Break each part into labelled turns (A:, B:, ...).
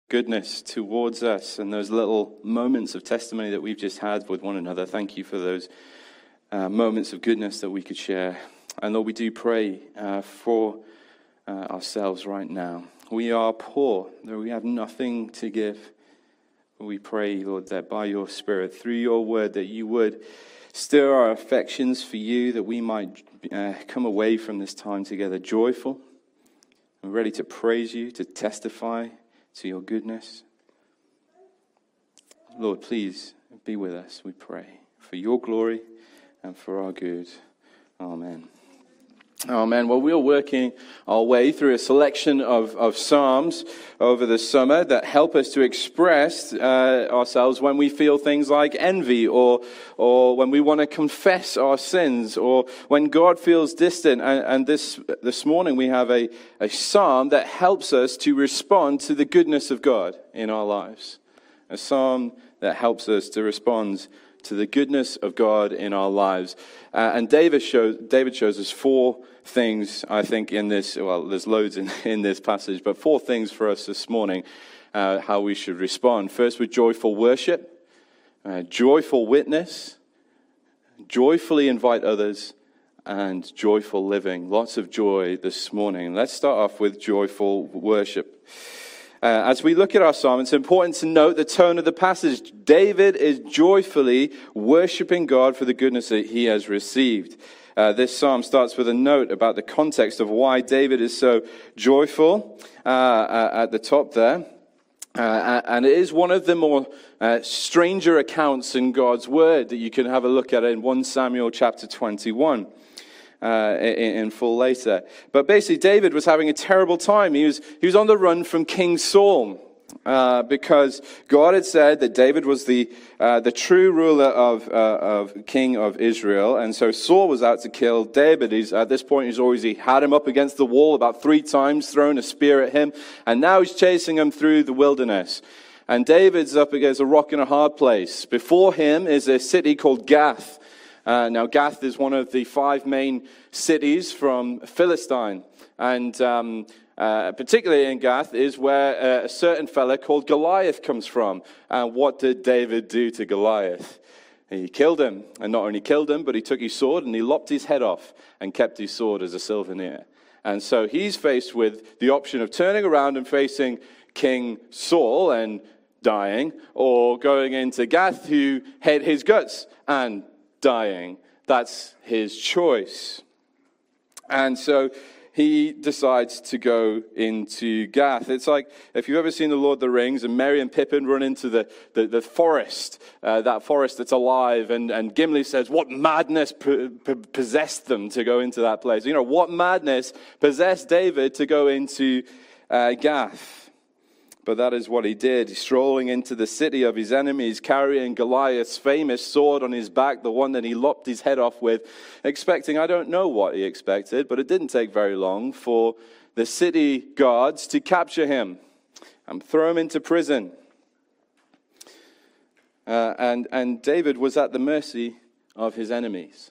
A: goodness towards us and those little moments of testimony that we've just had with one another. Thank you for those moments of goodness that we could share. And Lord, we do pray for ourselves right now. We are poor, though we have nothing to give. We pray, Lord, that by your Spirit, through your word, that you would stir our affections for you, that we might come away from this time together joyful and ready to praise you, to testify to your goodness. Lord, please be with us, we pray, for your glory and for our good. Amen. Amen. Well, we're working our way through a selection of Psalms over the summer that help us to express ourselves when we feel things like envy or when we want to confess our sins or when God feels distant. And this morning we have a psalm that helps us to respond to the goodness of God in our lives. A psalm that helps us to respond to the goodness of God in our lives. And David shows us four things, I think, in this. Well, there's loads in this passage, but four things for us this morning, how we should respond. First, with joyful worship, joyful witness, joyfully invite others, and joyful living. Lots of joy this morning. Let's start off with joyful worship. As we look at our psalm, it's important to note the tone of the passage. David is joyfully worshiping God for the goodness that he has received. This psalm starts with a note about the context of why David is so joyful at the top there. And it is one of the more stranger accounts in God's word that you can have a look at in 1 Samuel chapter 21. In full later. But basically, David was having a terrible time. He was on the run from King Saul because God had said that David was the true ruler of king of Israel, and so Saul was out to kill David. At this point, he had him up against the wall about 3 times, thrown a spear at him, and now he's chasing him through the wilderness. And David's up against a rock and a hard place. Before him is a city called Gath. Now, Gath is one of the 5 main cities from Philistine. And particularly in Gath is where a certain fella called Goliath comes from. And what did David do to Goliath? He killed him. And not only killed him, but he took his sword and he lopped his head off and kept his sword as a souvenir. And so he's faced with the option of turning around and facing King Saul and dying, or going into Gath, who had his guts and dying. That's his choice. And so he decides to go into Gath. It's like if you've ever seen The Lord of the Rings and Merry and Pippin run into the forest, that forest that's alive, and Gimli says, what madness possessed them to go into that place? You know, what madness possessed David to go into Gath? But that is what he did, strolling into the city of his enemies, carrying Goliath's famous sword on his back, the one that he lopped his head off with, expecting, I don't know what he expected, but it didn't take very long for the city guards to capture him and throw him into prison. And David was at the mercy of his enemies.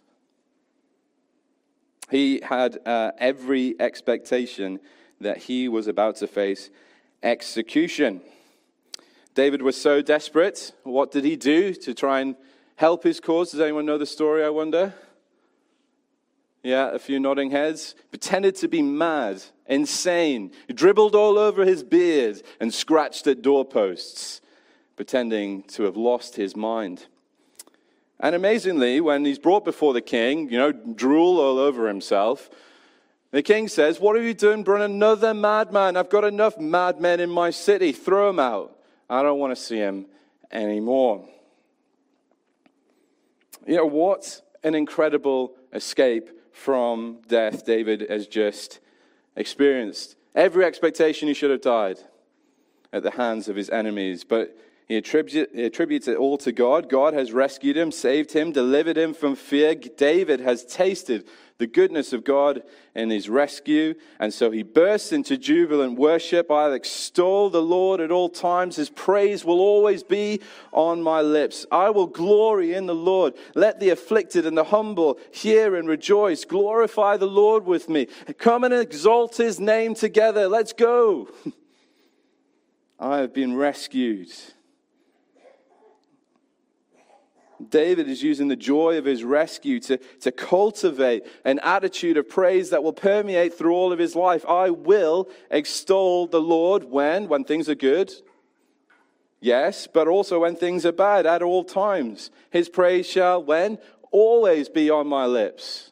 A: He had every expectation that he was about to face execution. David was so desperate. What did he do to try and help his cause? Does anyone know the story, I wonder? Yeah, a few nodding heads. Pretended to be mad, insane. He dribbled all over his beard and scratched at doorposts, pretending to have lost his mind. And amazingly, when he's brought before the king, drool all over himself, the king says, what are you doing, bring another madman? I've got enough madmen in my city. Throw him out. I don't want to see him anymore. What an incredible escape from death David has just experienced. Every expectation he should have died at the hands of his enemies, but he attributes it all to God. God has rescued him, saved him, delivered him from fear. David has tasted the goodness of God in his rescue, and so he bursts into jubilant worship. I'll extol the Lord at all times. His praise will always be on my lips. I will glory in the Lord. Let the afflicted and the humble hear and rejoice. Glorify the Lord with me. Come and exalt his name together. Let's go. I have been rescued. David is using the joy of his rescue to cultivate an attitude of praise that will permeate through all of his life. I will extol the Lord when things are good. Yes, but also when things are bad, at all times. His praise shall, always be on my lips.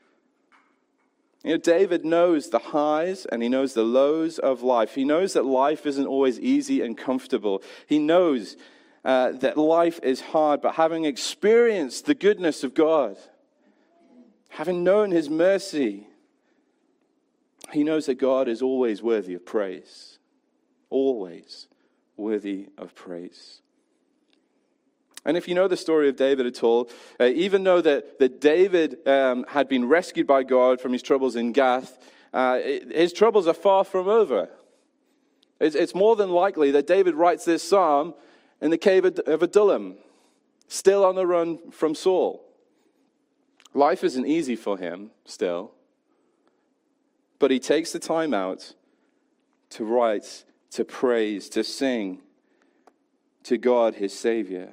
A: David knows the highs and he knows the lows of life. He knows that life isn't always easy and comfortable. He knows that life is hard, but having experienced the goodness of God, having known his mercy, he knows that God is always worthy of praise. Always worthy of praise. And if you know the story of David at all, even though that David had been rescued by God from his troubles in Gath, his troubles are far from over. It's more than likely that David writes this psalm in the cave of Adullam, still on the run from Saul. Life isn't easy for him still, but he takes the time out to write, to praise, to sing to God, his Savior.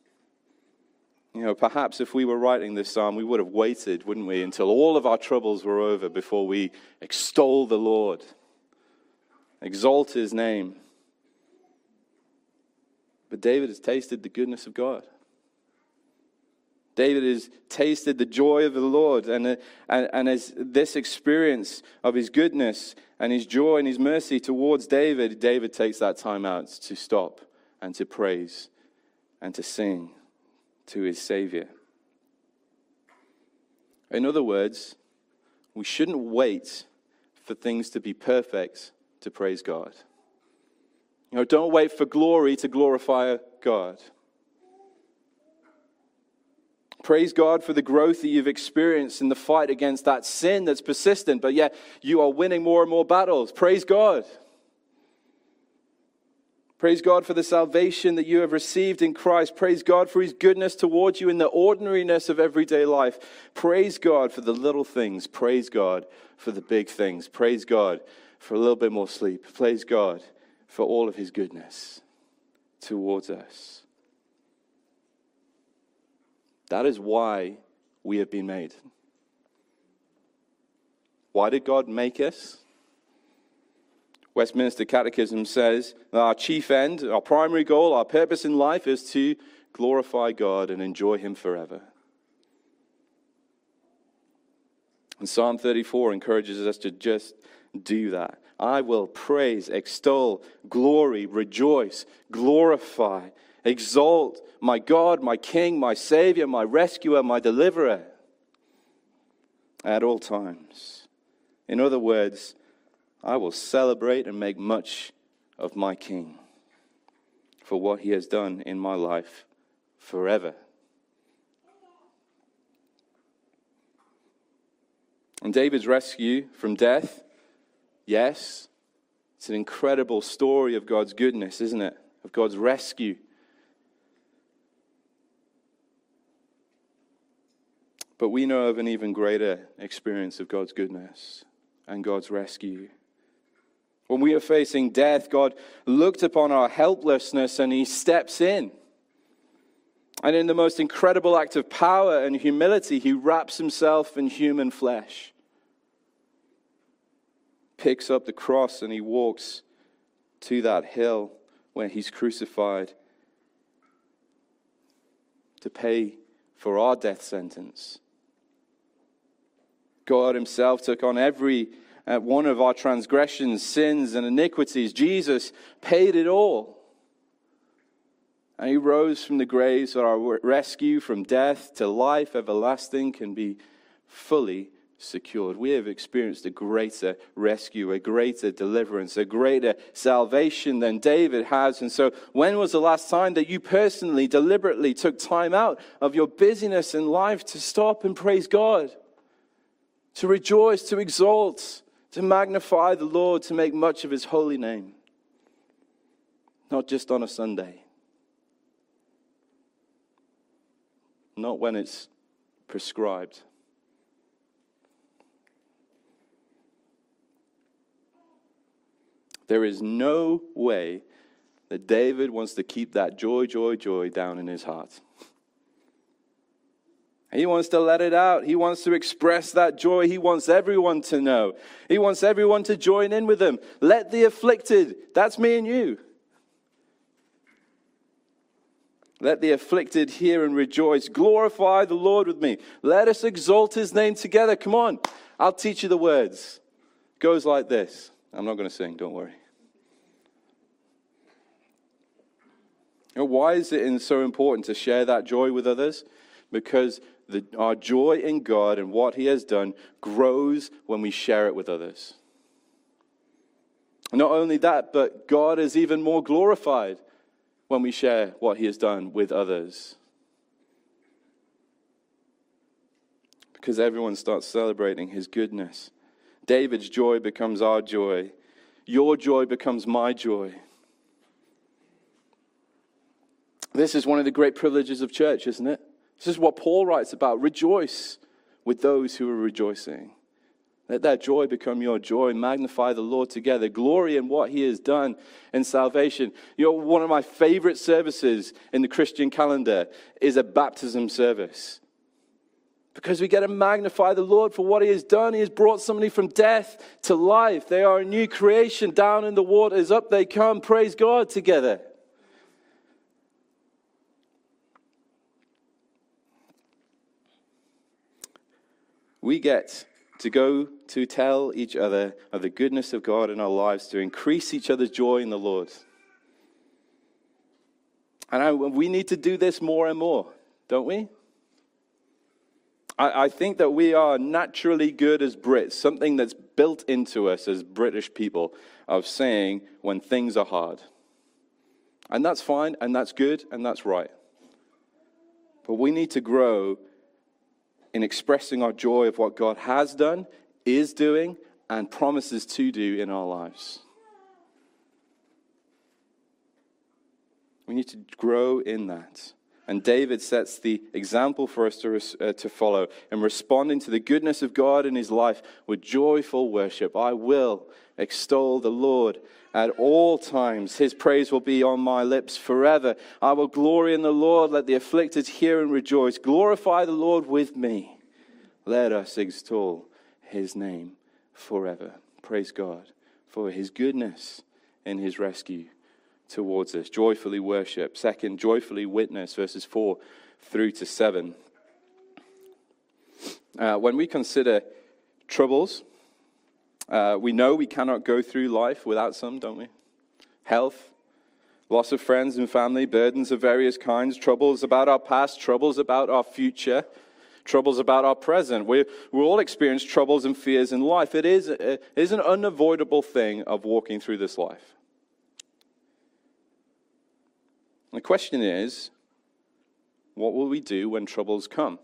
A: Perhaps if we were writing this psalm, we would have waited, wouldn't we, until all of our troubles were over before we extol the Lord, exalt his name. But David has tasted the goodness of God. David has tasted the joy of the Lord, and as this experience of his goodness and his joy and his mercy towards David takes that time out to stop and to praise and to sing to his Savior. In other words, we shouldn't wait for things to be perfect to praise God. Don't wait for glory to glorify God. Praise God for the growth that you've experienced in the fight against that sin that's persistent, but yet you are winning more and more battles. Praise God. Praise God for the salvation that you have received in Christ. Praise God for his goodness towards you in the ordinariness of everyday life. Praise God for the little things. Praise God for the big things. Praise God for a little bit more sleep. Praise God for all of his goodness towards us. That is why we have been made. Why did God make us? Westminster Catechism says that our chief end, our primary goal, our purpose in life is to glorify God and enjoy him forever. And Psalm 34 encourages us to just do that. I will praise, extol, glory, rejoice, glorify, exalt my God, my King, my Savior, my rescuer, my deliverer at all times. In other words, I will celebrate and make much of my King for what he has done in my life forever. And David's rescue from death, yes, it's an incredible story of God's goodness, isn't it? Of God's rescue. But we know of an even greater experience of God's goodness and God's rescue. When we are facing death, God looked upon our helplessness and he steps in. And in the most incredible act of power and humility, he wraps himself in human flesh. Picks up the cross and he walks to that hill where he's crucified to pay for our death sentence. God himself took on every one of our transgressions, sins, and iniquities. Jesus paid it all. And he rose from the grave so our rescue from death to life everlasting can be fully secured. We have experienced a greater rescue, a greater deliverance, a greater salvation than David has. And so when was the last time that you personally, deliberately took time out of your busyness in life to stop and praise God? To rejoice, to exalt, to magnify the Lord, to make much of his holy name. Not just on a Sunday. Not when it's prescribed. There is no way that David wants to keep that joy, joy, joy down in his heart. He wants to let it out. He wants to express that joy. He wants everyone to know. He wants everyone to join in with him. Let the afflicted, that's me and you. Let the afflicted hear and rejoice. Glorify the Lord with me. Let us exalt his name together. Come on, I'll teach you the words. It goes like this. I'm not going to sing, don't worry. Why is it so important to share that joy with others? Because our joy in God and what he has done grows when we share it with others. Not only that, but God is even more glorified when we share what he has done with others. Because everyone starts celebrating his goodness. David's joy becomes our joy. Your joy becomes my joy. This is one of the great privileges of church, isn't it? This is what Paul writes about. Rejoice with those who are rejoicing. Let that joy become your joy. Magnify the Lord together. Glory in what he has done in salvation. You know, one of my favorite services in the Christian calendar is a baptism service. Because we get to magnify the Lord for what he has done. He has brought somebody from death to life. They are a new creation. Down in the waters, up they come. Praise God together. We get to go to tell each other of the goodness of God in our lives, to increase each other's joy in the Lord. And we need to do this more and more, don't we? I think that we are naturally good as Brits, something that's built into us as British people, of saying when things are hard. And that's fine, and that's good, and that's right. But we need to grow in expressing our joy of what God has done, is doing, and promises to do in our lives. We need to grow in that. And David sets the example for us to follow in responding to the goodness of God in his life with joyful worship. I will extol the Lord at all times. His praise will be on my lips forever. I will glory in the Lord. Let the afflicted hear and rejoice. Glorify the Lord with me. Let us extol his name forever. Praise God for his goodness and his rescue towards us. Joyfully worship. Second, joyfully witness, verses 4 through to 7. When we consider troubles, we know we cannot go through life without some, don't we? Health, loss of friends and family, burdens of various kinds, troubles about our past, troubles about our future, troubles about our present. We all experience troubles and fears in life. It is an unavoidable thing of walking through this life. The question is, what will we do when troubles come?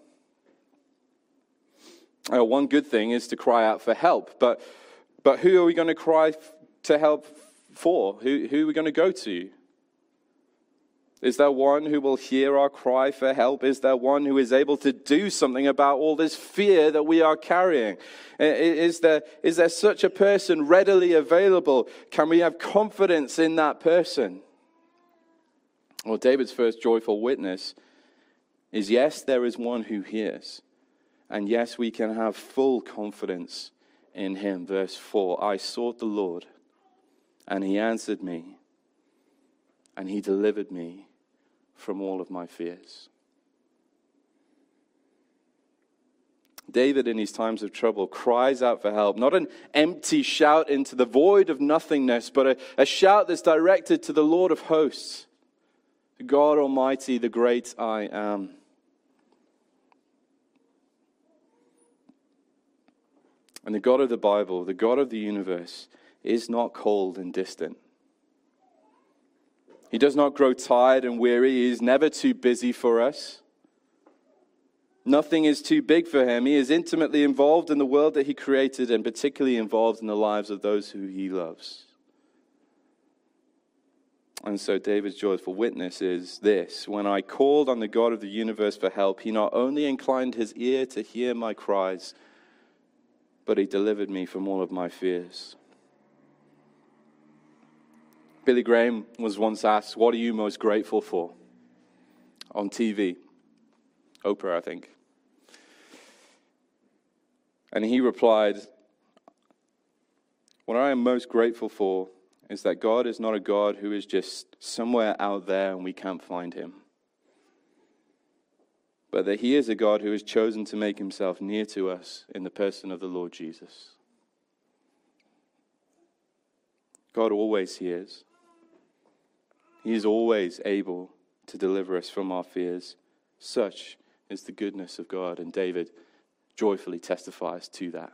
A: One good thing is to cry out for help, but who are we going to cry to help for? Who are we going to go to? Is there one who will hear our cry for help? Is there one who is able to do something about all this fear that we are carrying? Is there such a person readily available? Can we have confidence in that person? Well, David's first joyful witness is, yes, there is one who hears. And yes, we can have full confidence in him. Verse 4, I sought the Lord, and he answered me, and he delivered me from all of my fears. David, in his times of trouble, cries out for help. Not an empty shout into the void of nothingness, but a shout that's directed to the Lord of hosts, God Almighty, the great I am. And the God of the Bible, the God of the universe, is not cold and distant. He does not grow tired and weary. He is never too busy for us. Nothing is too big for him. He is intimately involved in the world that he created, and particularly involved in the lives of those who he loves. And so David's joyful witness is this: when I called on the God of the universe for help, he not only inclined his ear to hear my cries, but he delivered me from all of my fears. Billy Graham was once asked, "What are you most grateful for?" on TV. Oprah, I think. And he replied, "What I am most grateful for is that God is not a God who is just somewhere out there and we can't find him, but that he is a God who has chosen to make himself near to us in the person of the Lord Jesus." God always hears. He is always able to deliver us from our fears. Such is the goodness of God, and David joyfully testifies to that.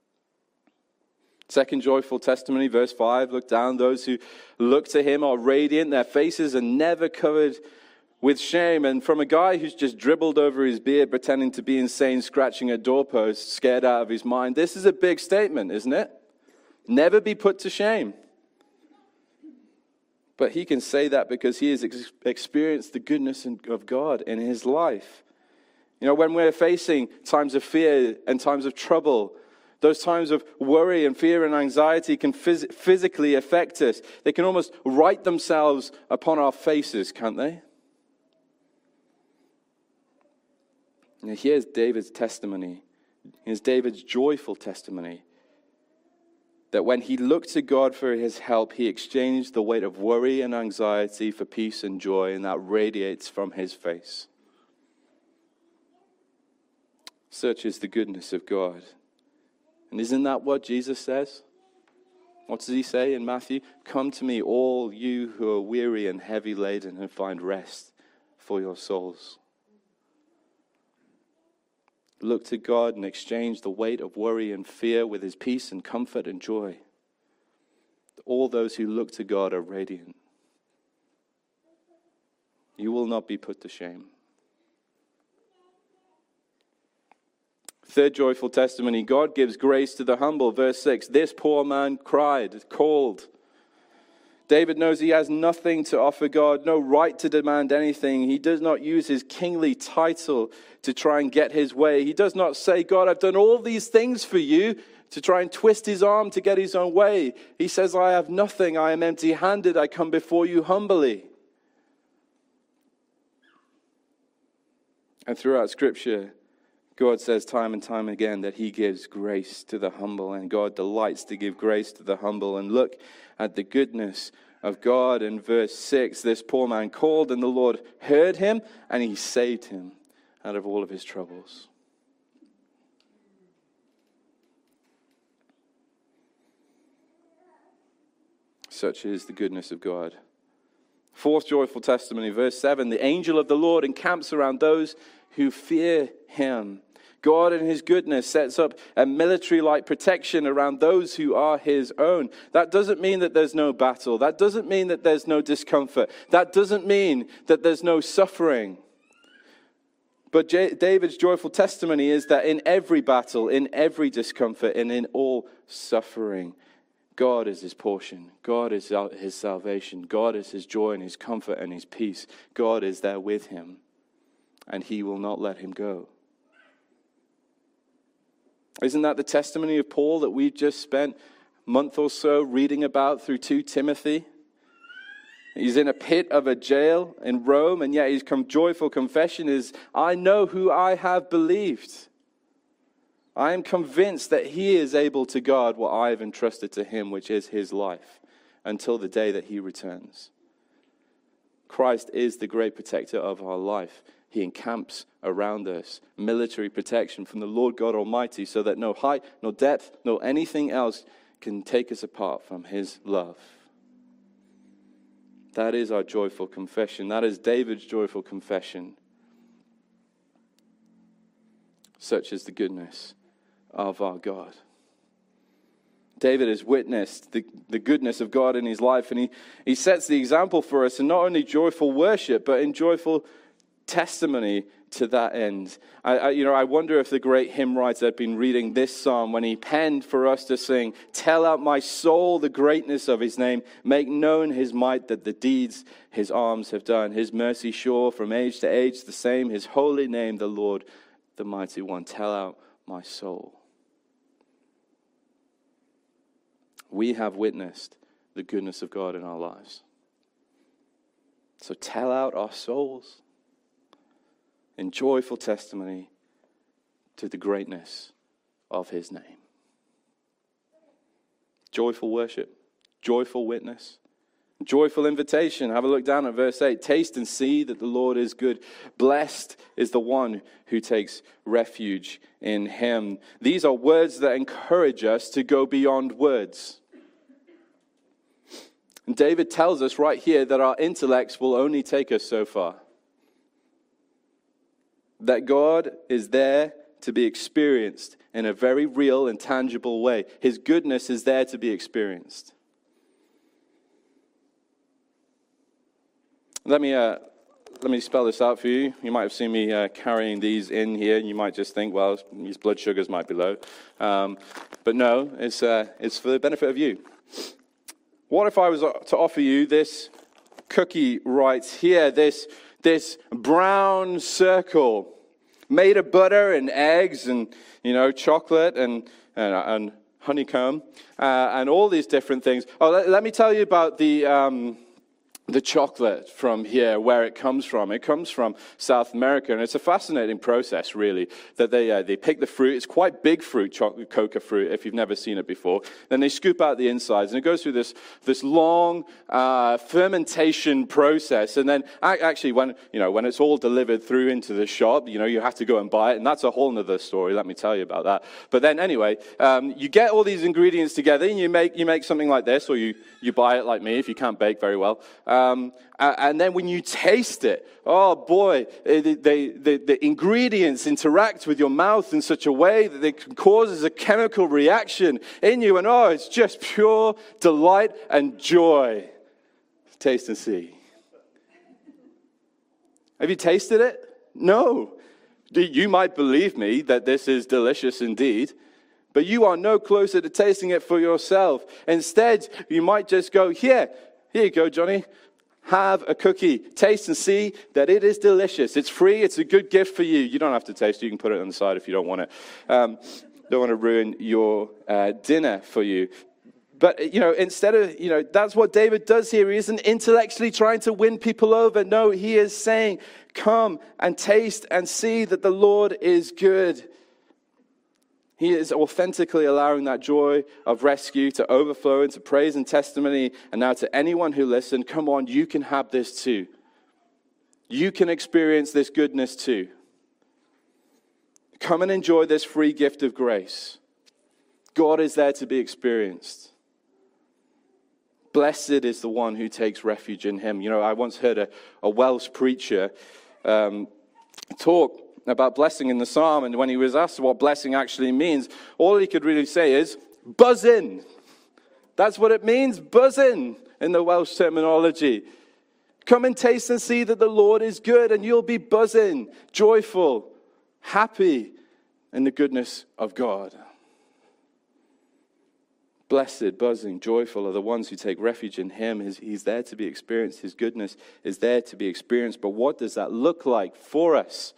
A: Second joyful testimony, verse 5, look down. Those who look to him are radiant. Their faces are never covered with shame. And from a guy who's just dribbled over his beard, pretending to be insane, scratching at doorposts, scared out of his mind, this is a big statement, isn't it? Never be put to shame. But he can say that because he has experienced the goodness of God in his life. You know, when we're facing times of fear and times of trouble, those times of worry and fear and anxiety can physically affect us. They can almost write themselves upon our faces, can't they? Now, here's David's testimony. Here's David's joyful testimony. That when he looked to God for his help, he exchanged the weight of worry and anxiety for peace and joy, and that radiates from his face. Such is the goodness of God. And isn't that what Jesus says? What does he say in Matthew? "Come to me, all you who are weary and heavy laden, and find rest for your souls." Look to God and exchange the weight of worry and fear with his peace and comfort and joy. All those who look to God are radiant. You will not be put to shame. Third joyful testimony, God gives grace to the humble. Verse 6, this poor man cried, called. David knows he has nothing to offer God, no right to demand anything. He does not use his kingly title to try and get his way. He does not say, "God, I've done all these things for you," to try and twist his arm to get his own way. He says, "I have nothing. I am empty-handed. I come before you humbly." And throughout Scripture, God says time and time again that he gives grace to the humble, and God delights to give grace to the humble. And look at the goodness of God in verse 6. This poor man called, and the Lord heard him, and he saved him out of all of his troubles. Such is the goodness of God. Fourth joyful testimony, verse 7. The angel of the Lord encamps around those who fear him. God in his goodness sets up a military-like protection around those who are his own. That doesn't mean that there's no battle. That doesn't mean that there's no discomfort. That doesn't mean that there's no suffering. But David's joyful testimony is that in every battle, in every discomfort, and in all suffering, God is his portion. God is his salvation. God is his joy and his comfort and his peace. God is there with him, and he will not let him go. Isn't that the testimony of Paul that we've just spent a month or so reading about through 2 Timothy? He's in a pit of a jail in Rome, and yet his joyful confession is, "I know who I have believed. I am convinced that he is able to guard what I have entrusted to him, which is his life, until the day that he returns." Christ is the great protector of our life. He encamps around us, military protection from the Lord God Almighty, so that no height, no depth, no anything else can take us apart from his love. That is our joyful confession. That is David's joyful confession. Such is the goodness of our God. David has witnessed the goodness of God in his life, and he sets the example for us in not only joyful worship, but in joyful testimony to that end. I wonder if the great hymn writer had been reading this psalm when he penned for us to sing, "Tell out my soul the greatness of his name, make known his might, that the deeds his arms have done, his mercy sure from age to age the same, his holy name, the Lord, the mighty one. Tell out my soul." We have witnessed the goodness of God in our lives. So tell out our souls in joyful testimony to the greatness of his name. Joyful worship, joyful witness, joyful invitation. Have a look down at verse 8. Taste and see that the Lord is good. Blessed is the one who takes refuge in him. These are words that encourage us to go beyond words. And David tells us right here that our intellects will only take us so far. That God is there to be experienced in a very real and tangible way. His goodness is there to be experienced. Let me spell this out for you. You might have seen me carrying these in here, and you might just think, well, his blood sugars might be low. But no, it's for the benefit of you. What if I was to offer you this cookie right here, this brown circle made of butter and eggs and, chocolate and honeycomb and all these different things. Oh, let me tell you about the chocolate from here, where it comes from. It comes from South America, and it's a fascinating process, really, that they pick the fruit. It's quite big fruit, coca fruit, if you've never seen it before. Then they scoop out the insides, and it goes through this long fermentation process. And then, actually, when it's all delivered through into the shop, you have to go and buy it, and that's a whole other story. Let me tell you about that. But then, anyway, you get all these ingredients together, and you make something like this, or you buy it like me if you can't bake very well. And then when you taste it, oh boy, the ingredients interact with your mouth in such a way that it causes a chemical reaction in you. And it's just pure delight and joy. Taste and see. Have you tasted it? No. You might believe me that this is delicious indeed, but you are no closer to tasting it for yourself. Instead, you might just go, here you go, Johnny. Have a cookie. Taste and see that it is delicious. It's free. It's a good gift for you. You don't have to taste it. You can put it on the side if you don't want it. Don't want to ruin your dinner for you. But, instead of, that's what David does here. He isn't intellectually trying to win people over. No, he is saying, come and taste and see that the Lord is good. He is authentically allowing that joy of rescue to overflow into praise and testimony. And now to anyone who listened, come on, you can have this too. You can experience this goodness too. Come and enjoy this free gift of grace. God is there to be experienced. Blessed is the one who takes refuge in him. I once heard a Welsh preacher talk about blessing in the psalm, and when he was asked what blessing actually means, all he could really say is, buzz in. That's what it means, buzz in the Welsh terminology. Come and taste and see that the Lord is good, and you'll be buzzing, joyful, happy in the goodness of God. Blessed, buzzing, joyful are the ones who take refuge in him. He's there to be experienced. His goodness is there to be experienced. But what does that look like for us?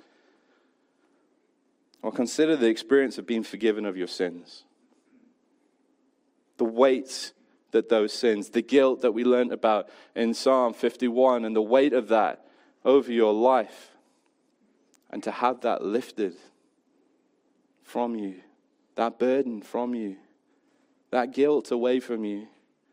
A: Well, consider the experience of being forgiven of your sins. The weight that those sins, the guilt that we learned about in Psalm 51, and the weight of that over your life. And to have that lifted from you, that burden from you, that guilt away from you.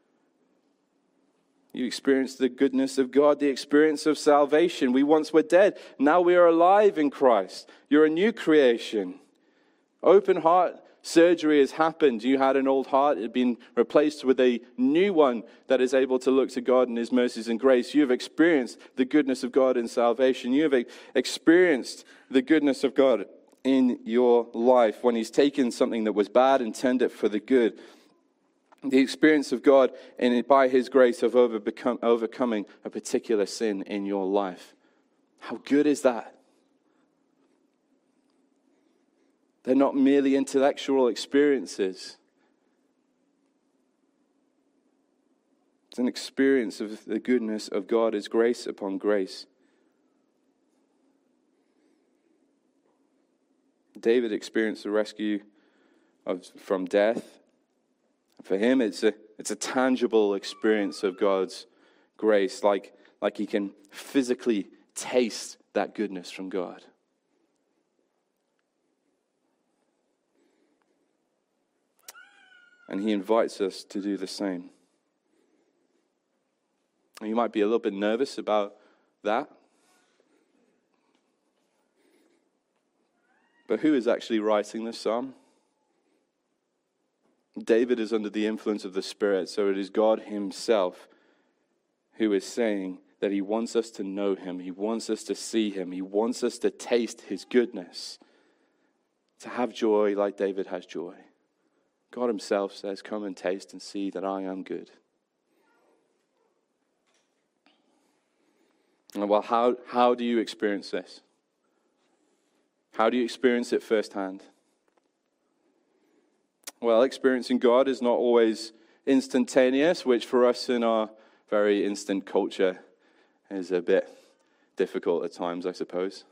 A: You experience the goodness of God, the experience of salvation. We once were dead. Now we are alive in Christ. You're a new creation. Open heart surgery has happened. You had an old heart. It had been replaced with a new one that is able to look to God and his mercies and grace. You have experienced the goodness of God in salvation. You have experienced the goodness of God in your life when he's taken something that was bad and turned it for the good. The experience of God and by his grace of overcoming a particular sin in your life. How good is that? They're not merely intellectual experiences. It's an experience of the goodness of God as grace upon grace. David experienced the rescue from death. For him, it's It's a tangible experience of God's grace, like he can physically taste that goodness from God. And he invites us to do the same. You might be a little bit nervous about that. But who is actually writing this psalm? David is under the influence of the Spirit, so it is God himself who is saying that he wants us to know him. He wants us to see him. He wants us to taste his goodness, to have joy like David has joy. God himself says, come and taste and see that I am good. And well, how do you experience this? How do you experience it firsthand? Well, experiencing God is not always instantaneous, which for us in our very instant culture is a bit difficult at times, I suppose.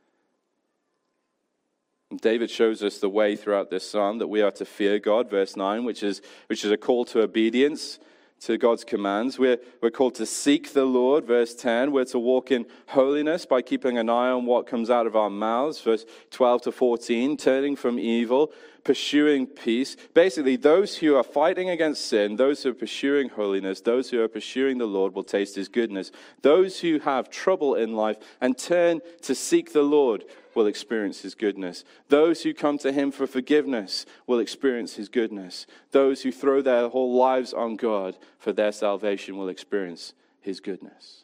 A: David shows us the way throughout this psalm that we are to fear God, verse 9, which is a call to obedience to God's commands. We're called to seek the Lord, verse 10. We're to walk in holiness by keeping an eye on what comes out of our mouths, verse 12 to 14, turning from evil, pursuing peace. Basically, those who are fighting against sin, those who are pursuing holiness, those who are pursuing the Lord will taste his goodness. Those who have trouble in life and turn to seek the Lord will experience his goodness. Those who come to him for forgiveness will experience his goodness. Those who throw their whole lives on God for their salvation will experience his goodness.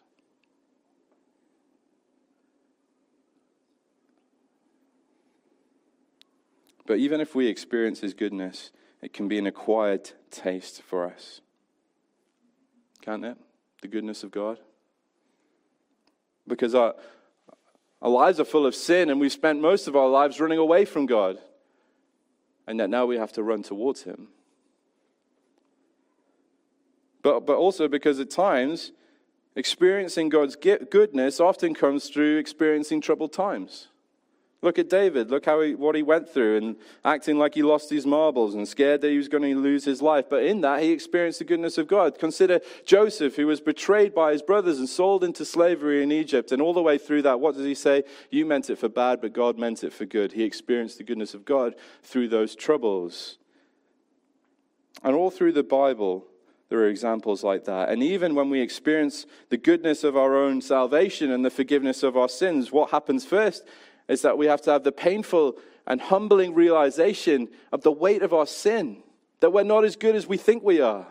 A: But even if we experience his goodness, it can be an acquired taste for us. Can't it? The goodness of God. Because our lives are full of sin, and we've spent most of our lives running away from God. And yet now we have to run towards him. But also because at times, experiencing God's goodness often comes through experiencing troubled times. Look at David. Look what he went through, and acting like he lost his marbles and scared that he was going to lose his life. But in that, he experienced the goodness of God. Consider Joseph, who was betrayed by his brothers and sold into slavery in Egypt. And all the way through that, what does he say? You meant it for bad, but God meant it for good. He experienced the goodness of God through those troubles. And all through the Bible, there are examples like that. And even when we experience the goodness of our own salvation and the forgiveness of our sins, what happens first is that we have to have the painful and humbling realization of the weight of our sin, that we're not as good as we think we are.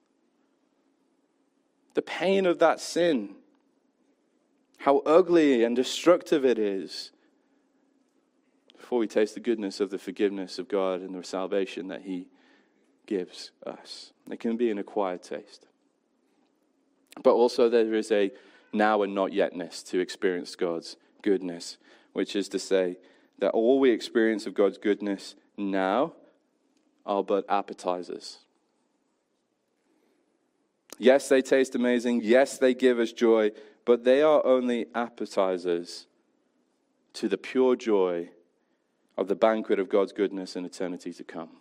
A: The pain of that sin, how ugly and destructive it is, before we taste the goodness of the forgiveness of God and the salvation that he gives us. It can be an acquired taste. But also there is a now and not yetness to experience God's goodness, which is to say that all we experience of God's goodness now are but appetizers. Yes, they taste amazing. Yes, they give us joy, but they are only appetizers to the pure joy of the banquet of God's goodness in eternity to come,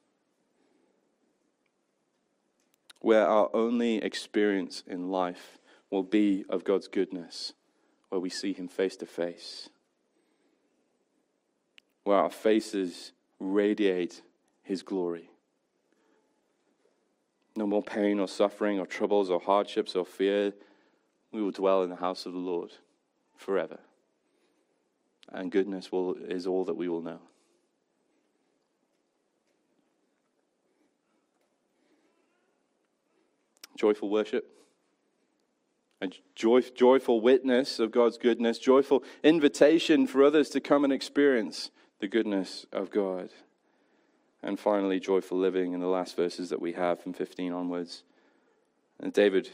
A: where our only experience in life will be of God's goodness, where we see him face to face, where our faces radiate his glory. No more pain or suffering or troubles or hardships or fear. We will dwell in the house of the Lord forever. And goodness is all that we will know. Joyful worship. A joyful witness of God's goodness. Joyful invitation for others to come and experience the goodness of God. And finally, joyful living in the last verses that we have from 15 onwards. And David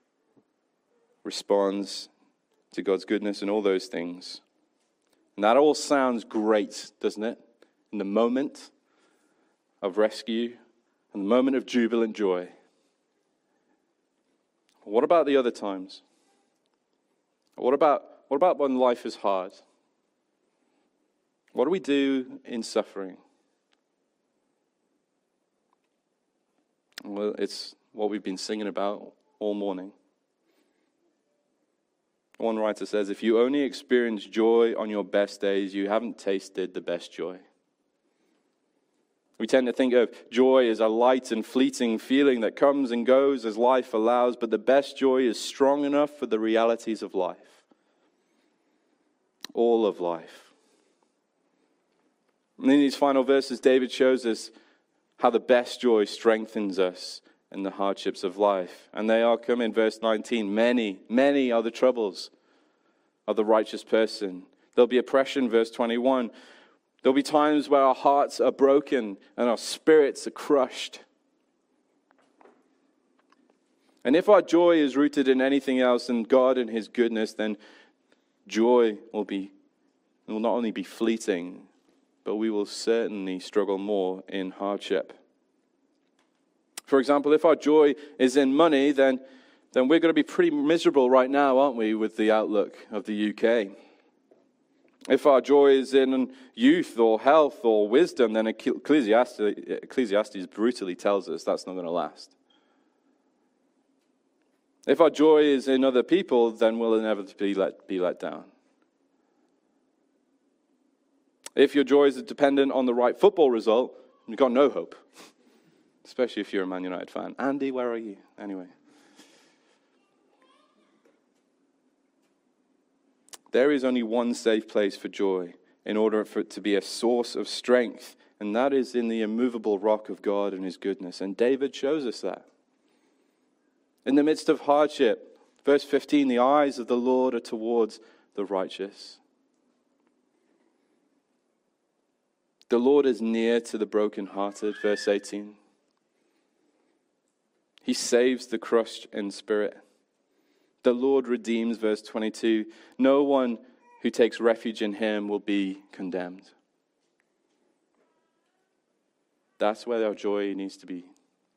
A: responds to God's goodness and all those things. And that all sounds great, doesn't it? In the moment of rescue and the moment of jubilant joy. What about the other times? What about when life is hard? What do we do in suffering? Well, it's what we've been singing about all morning. One writer says, if you only experience joy on your best days, you haven't tasted the best joy. We tend to think of joy as a light and fleeting feeling that comes and goes as life allows, but the best joy is strong enough for the realities of life. All of life. And in these final verses, David shows us how the best joy strengthens us in the hardships of life. And they are come in verse 19. Many are the troubles of the righteous person. There'll be oppression, verse 21. There'll be times where our hearts are broken and our spirits are crushed. And if our joy is rooted in anything else than God and His goodness, then joy will not only be fleeting, but we will certainly struggle more in hardship. For example, if our joy is in money, then we're going to be pretty miserable right now, aren't we, with the outlook of the UK? If our joy is in youth or health or wisdom, then Ecclesiastes brutally tells us that's not going to last. If our joy is in other people, then we'll inevitably be let down. If your joy is dependent on the right football result, you've got no hope. Especially if you're a Man United fan. Andy, where are you? Anyway. There is only one safe place for joy in order for it to be a source of strength, and that is in the immovable rock of God and His goodness. And David shows us that. In the midst of hardship, verse 15, the eyes of the Lord are towards the righteous. The Lord is near to the brokenhearted, verse 18. He saves the crushed in spirit. The Lord redeems, verse 22. No one who takes refuge in Him will be condemned. That's where our joy needs to be.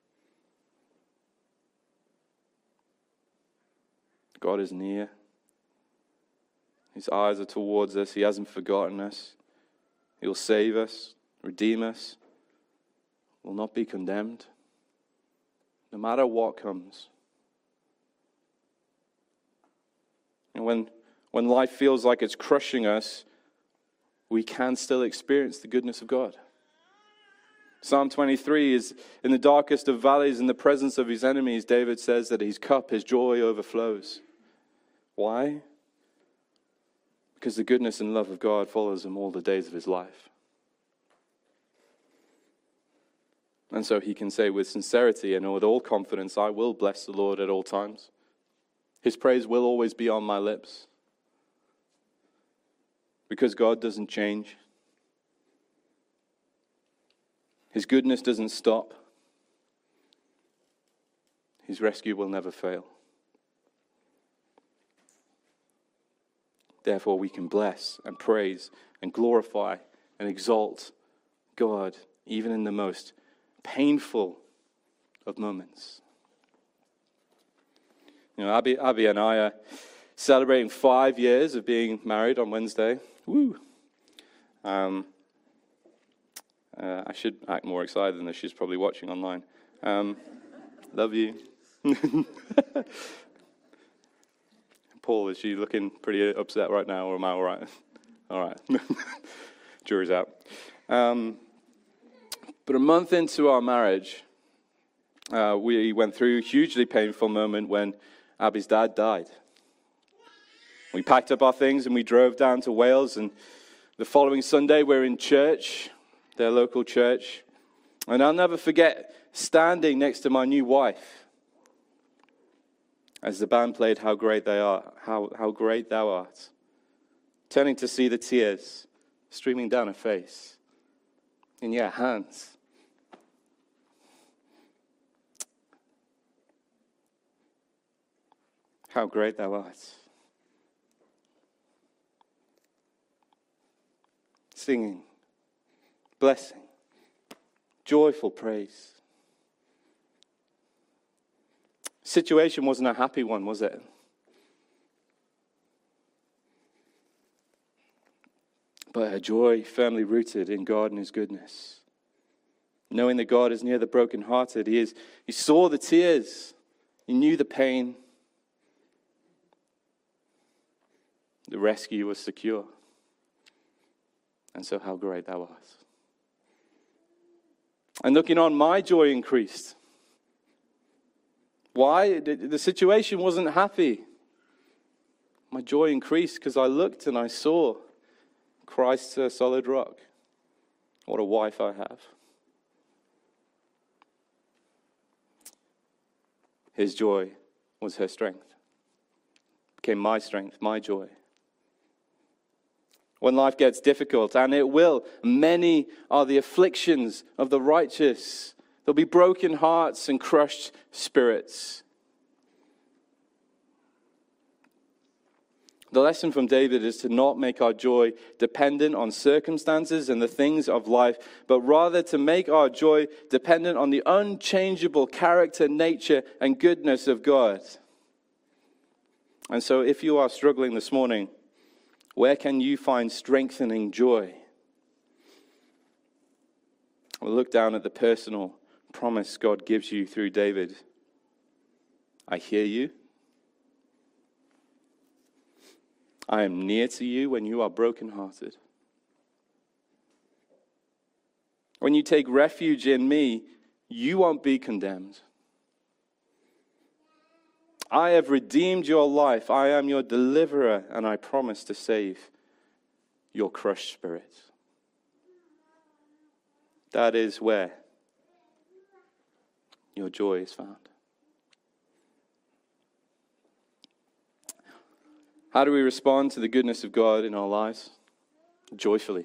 A: God is near. His eyes are towards us. He hasn't forgotten us. He'll save us, redeem us. Will not be condemned. No matter what comes. And when life feels like it's crushing us, we can still experience the goodness of God. Psalm 23 is, in the darkest of valleys, in the presence of his enemies, David says that his cup, his joy overflows. Why? Because the goodness and love of God follows him all the days of his life. And so he can say with sincerity and with all confidence, I will bless the Lord at all times. His praise will always be on my lips. Because God doesn't change. His goodness doesn't stop. His rescue will never fail. Therefore, we can bless and praise and glorify and exalt God, even in the most painful of moments. You know, Abby and I are celebrating 5 years of being married on Wednesday. Woo! I should act more excited than this. She's probably watching online. Love you. Paul, is she looking pretty upset right now, or am I all right? All right. Jury's out. But a month into our marriage, we went through a hugely painful moment when Abby's dad died. We packed up our things and we drove down to Wales, and the following Sunday we're in church, their local church, and I'll never forget standing next to my new wife as the band played How Great They Are, How Great Thou Art, turning to see the tears streaming down her face. And yeah, hands. How great thou art. Singing, blessing, joyful praise. Situation wasn't a happy one, was it? But a joy firmly rooted in God and His goodness. knowing that God is near the brokenhearted. He saw the tears. He knew the pain. The rescue was secure. And so how great that was. And looking on, my joy increased. Why? The situation wasn't happy. My joy increased because I looked and I saw Christ's a solid rock. What a wife I have. His joy was her strength. Became my strength, my joy. When life gets difficult, and it will, many are the afflictions of the righteous. There'll be broken hearts and crushed spirits. The lesson from David is to not make our joy dependent on circumstances and the things of life, but rather to make our joy dependent on the unchangeable character, nature, and goodness of God. And so if you are struggling this morning, where can you find strengthening joy? We'll look down at the personal promise God gives you through David. I hear you. I am near to you when you are brokenhearted. When you take refuge in me, you won't be condemned. I have redeemed your life. I am your deliverer, and I promise to save your crushed spirit. That is where your joy is found. How do we respond to the goodness of God in our lives? Joyfully.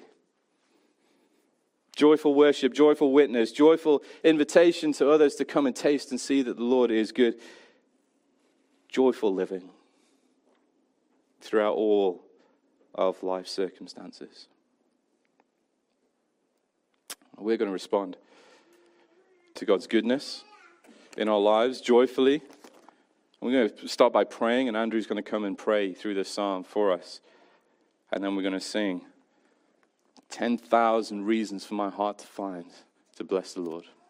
A: Joyful worship, joyful witness, joyful invitation to others to come and taste and see that the Lord is good. Joyful living throughout all of life's circumstances. We're going to respond to God's goodness in our lives joyfully. We're going to start by praying, and Andrew's going to come and pray through this psalm for us. And then we're going to sing 10,000 reasons for my heart to find to bless the Lord.